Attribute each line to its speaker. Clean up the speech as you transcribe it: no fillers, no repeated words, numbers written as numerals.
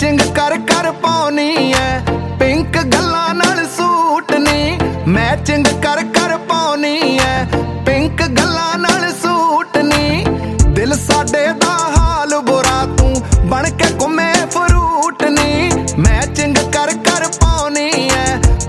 Speaker 1: matching ਕਰ ਕਰ ਪਾਉਣੀ ਐ ਪਿੰਕ ਗੱਲਾਂ ਨਾਲ ਸੂਟ ਨੀ ਮੈਚਿੰਗ ਕਰ ਕਰ ਪਾਉਣੀ ਐ ਪਿੰਕ ਗੱਲਾਂ ਨਾਲ ਸੂਟ ਨੀ ਦਿਲ ਸਾਡੇ ਦਾ